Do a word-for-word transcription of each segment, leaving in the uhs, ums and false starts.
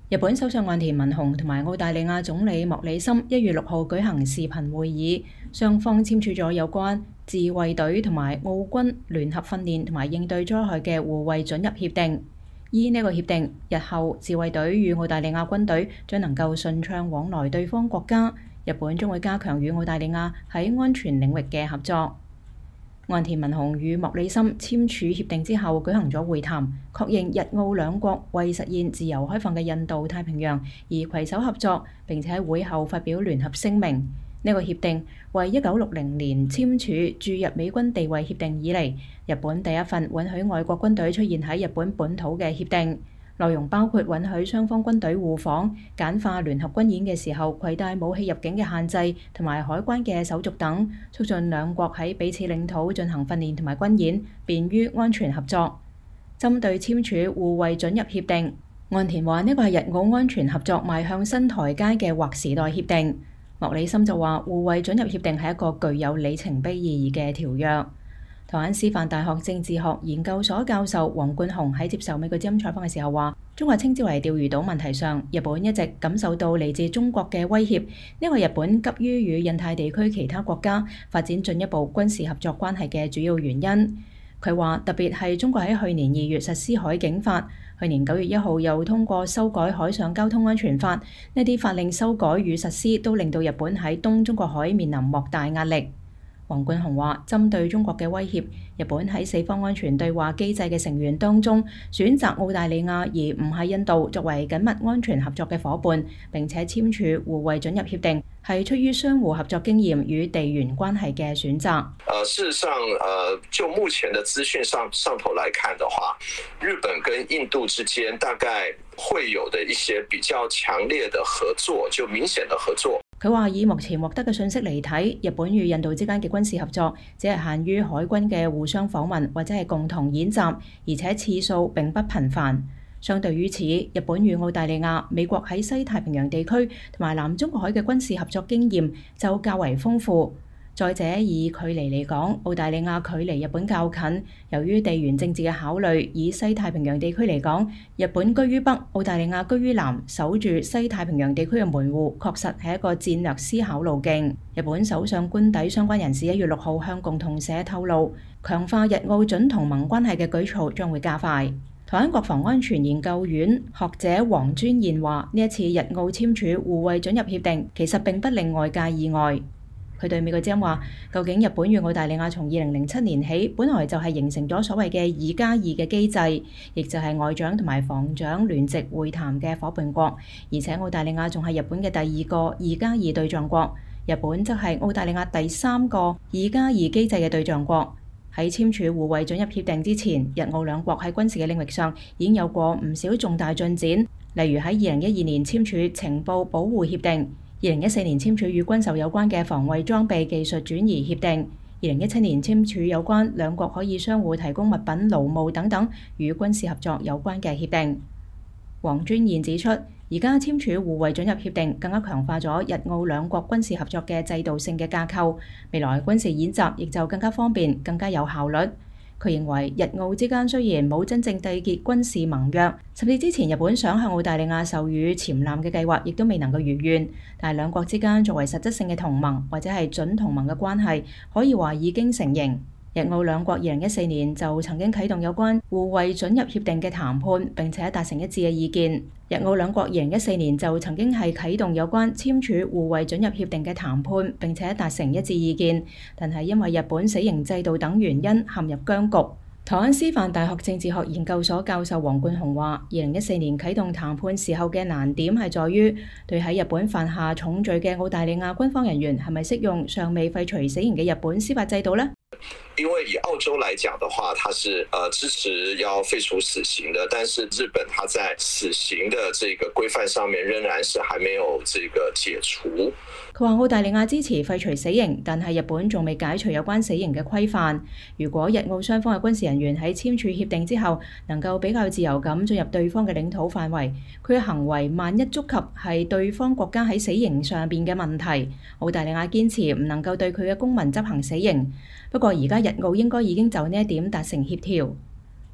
日本首相岸田文雄同埋澳大利亞總理莫里森一月六號舉行視頻會議，雙方簽署咗有關自衛隊同埋澳軍聯合訓練同埋應對災害嘅互惠准入協定。依呢個協定，日後自衛隊與澳大利亞軍隊將能夠順暢往來對方國家，日本將會加強與澳大利亞喺安全領域嘅合作。岸田文雄與莫里森簽署協定之後舉行咗會談，確認日澳兩國為實現自由開放嘅印度太平洋而攜手合作，並且喺會後發表聯合聲明。呢、這個協定為一九六零年簽署駐日美軍地位協定以嚟，日本第一份允許外國軍隊出現喺日本本土嘅協定。內容包括允許雙方軍隊互訪、簡化聯合軍演嘅時候攜帶武器入境嘅限制同埋海關嘅手續等，促進兩國喺彼此領土進行訓練同埋軍演，便於安全合作。針對簽署互惠准入協定，岸田話呢個係日澳安全合作邁向新台階嘅劃時代協定。莫里森就話互惠准入協定係一個具有里程碑意義嘅條約。台灣師範大學政治學研究所教授黃冠雄喺接受美國之音採訪嘅時候話，中國稱之為釣魚島問題上，日本一直感受到嚟自中國嘅威脅，呢個日本急於與印太地區其他國家發展進一步軍事合作關係嘅主要原因。佢話特別係中國喺去年二月實施海警法，去年九月一號又通過修改海上交通安全法，呢啲法令修改與實施都令到日本喺東中國海面臨莫大壓力。黃冠雄話：針對中國嘅威脅，日本喺四方安全對話機制嘅成員當中，選擇澳大利亞而唔係印度作為緊密安全合作嘅夥伴，並且簽署互惠准入協定，係出於相互合作經驗與地緣關係嘅選擇。 呃，事實上，呃，就目前的資訊上上頭來看的話，日本跟印度之間大概會有的一些比較強烈的合作，就明顯的合作。 佢話：以目前獲得嘅信息嚟睇，日本與印度之間嘅軍事合作只係限於海軍嘅互相訪問或者係共同演習，而且次數並不頻繁。相對於此，日本與澳大利亞、美國喺西太平洋地區同埋南中國海嘅軍事合作經驗就較為豐富。再者，以距離嚟講，澳大利亞距離日本較近，由於地緣政治嘅考慮，以西太平洋地區嚟講，日本居於北，澳大利亞居於南，守住西太平洋地區嘅門戶，確實係一個戰略思考路徑。日本首相官邸相關人士一月六號向共同社透露，強化日澳準同盟關係嘅舉措將會加快。台灣國防安全研究院學者黃尊賢話：呢一次日澳簽署互惠准入協定，其實並不令外界意外。佢對美國之音話：究竟日本與澳大利亞從二零零七年起，本來就係形成咗所謂嘅二加二嘅機制，亦就係外長同埋防長聯席會談嘅夥伴國，而且澳大利亞仲係日本嘅第二個二加二對象國，日本則係澳大利亞第三個二加二機制嘅對象國。喺簽署互惠准入協定之前，日澳兩國喺軍事嘅領域上已經有過唔少重大進展，例如喺二零一二年簽署情報保護協定。二零一四年簽署與軍售有關嘅防衛裝備技術轉移協定，二零一七年簽署有關兩國可以相互提供物品勞務等等與軍事合作有關嘅協定。黃尊賢指出，而家簽署互惠准入協定更加強化咗日澳兩國軍事合作嘅制度性嘅架構，未來軍事演習亦就更加方便、更加有效率。佢認為日澳之間雖然冇真正締結軍事盟約，甚至之前日本想向澳大利亞授予潛艦嘅計劃亦都未能夠如願，但係兩國之間作為實質性嘅同盟或者係準同盟嘅關係，可以話已經成型。日澳兩國二零一四年就曾經啟動有關互惠准入協定嘅談判，並且達成一致嘅意見。日澳兩國二零一四年就曾經係啟動有關簽署互惠准入協定嘅談判，並且達成一致意見，但係因為日本死刑制度等原因陷入僵局。台灣師範大學政治學研究所教授黃冠雄話：二零一四年啟動談判時候嘅難點係在於，對喺日本犯下重罪嘅澳大利亞軍方人員係咪適用尚未廢除死刑嘅日本司法制度呢？ 因為以澳洲來講的話，它是呃支持要廢除死刑的，但是日本它在死刑的這個規範上面仍然是還沒有這個解除。 佢話澳大利亞支持廢除死刑，但係日本仲未解除有關死刑嘅規範。如果日澳雙方嘅軍事人員喺簽署協定之後，能夠比較自由咁進入對方嘅領土範圍，佢嘅行為萬一觸及係對方國家喺死刑上邊嘅問題，澳大利亞堅持唔能夠對佢嘅公民執行死刑。不過而家日澳應該已經就呢一點達成協調。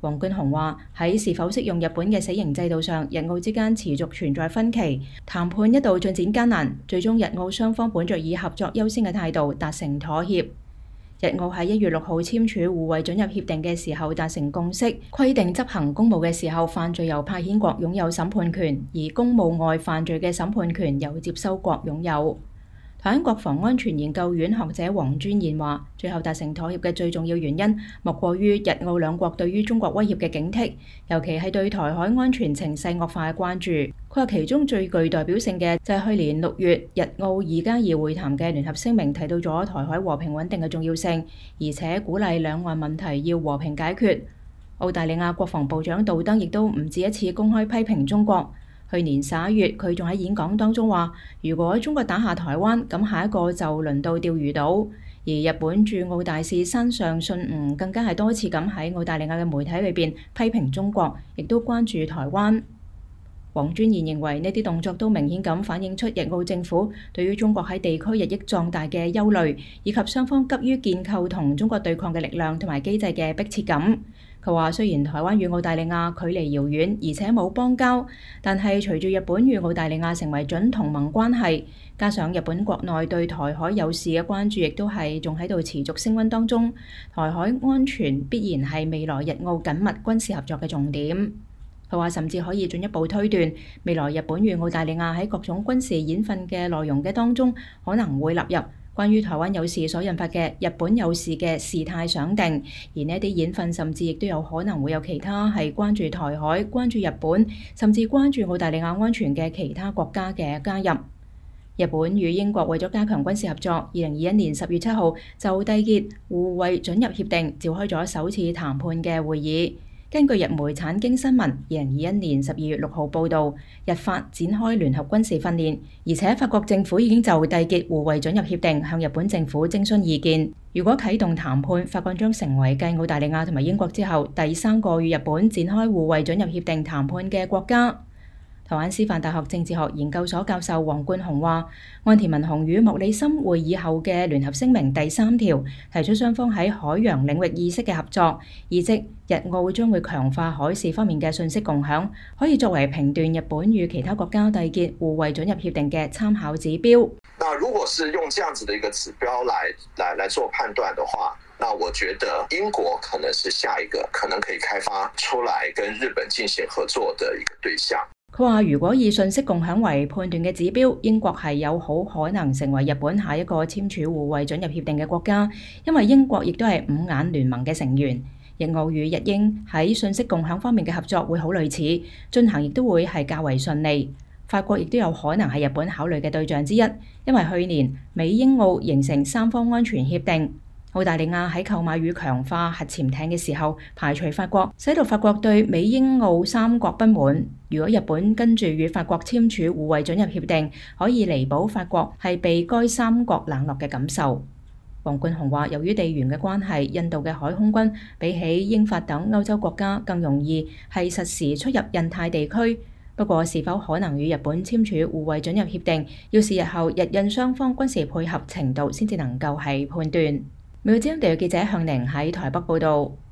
黃冠雄話：喺是否適用日本嘅死刑制度上，日澳之間持續存在分歧，談判一度進展艱難，最終日澳雙方本着以合作優先嘅態度達成妥協。日澳喺一月六號簽署互惠准入協定嘅時候達成共識，規定執行公務嘅時候，犯罪由派遣國擁有審判權，而公務外犯罪嘅審判權由接收國擁有。台灣國防安全研究院學者黃尊賢話：最後達成妥協嘅最重要原因，莫過於日澳兩國對於中國威脅嘅警惕，尤其係對台海安全情勢惡化嘅關注。佢話其中最具代表性嘅就係去年六月日澳二加二會談嘅聯合聲明，提到咗台海和平穩定嘅重要性，而且鼓勵兩岸問題要和平解決。澳大利亞國防部長杜登亦都唔止一次公開批評中國。去年十一月，佢仲喺演講當中話：如果中國打下台灣，咁下一個就輪到釣魚島。而日本駐澳大使山上信吾更加係多次咁喺澳大利亞嘅媒體裏邊批評中國，亦都關注台灣。黃尊賢認為呢啲動作都明顯咁反映出日澳政府對於中國喺地區日益壯大嘅憂慮，以及雙方急於建構同中國對抗嘅力量同埋機制嘅迫切感。佢話：雖然台灣與澳大利亞距離遙遠，而且冇邦交，但係隨住日本與澳大利亞成為準同盟關係，加上日本國內對台海有事嘅關注，亦都係仲喺度持續升溫當中。台海安全必然係未來日澳緊密軍事合作嘅重點。佢話甚至可以進一步推斷，未來日本與澳大利亞喺各種軍事演訓嘅內容嘅當中，可能會納入關於台灣有事所引發嘅日本有事嘅事態想定，而呢啲演訓甚至亦都有可能會有其他係關注台海、關注日本，甚至關注澳大利亞安全嘅其他國家嘅加入。日本與英國為咗加強軍事合作，二零二一年十月七號就締結互惠准入協定，召開咗首次談判嘅會議。根據日媒產經新聞，二零二一年十二月六號報導，日法展開聯合軍事訓練，而且法國政府已經就締結互惠准入協定向日本政府徵詢意見。如果啟動談判，法國將成為繼澳大利亞同埋英國之後第三個與日本展開互惠准入協定談判嘅國家。台灣師範大學政治學研究所教授黃冠雄話：岸田文雄與莫里森會議後嘅聯合聲明第三條提出雙方喺海洋領域意識嘅合作，意即日澳將會強化海事方面嘅信息共享，可以作為評斷日本與其他國家締結互惠准入協定嘅參考指標。 那如果是用這樣子的一個指標來來來做判斷的話，那我覺得英國可能是下一個可能可以開發出來跟日本進行合作的一個對象。 佢話：如果以信息共享為判斷嘅指標，英國係有好可能成為日本下一個簽署互惠准入協定嘅國家，因為英國亦都係五眼聯盟嘅成員。日澳與日英喺信息共享方面嘅合作會好類似，進行亦都會係較為順利。法國亦都有可能係日本考慮嘅對象之一，因為去年美英澳形成三方安全協定。澳大利亞喺購買與強化核潛艇嘅時候排除法國，使到法國對美英澳三國不滿。如果日本跟住與法國簽署互惠准入協定，可以彌補法國係被該三國冷落嘅感受。黃冠雄話：由於地緣嘅關係，印度嘅海空軍比起英法等歐洲國家更容易係實時出入印太地區。不過，是否可能與日本簽署互惠准入協定，要視日後日印雙方軍事配合程度先至能夠係判斷。美國之音地記者向寧喺台北報導。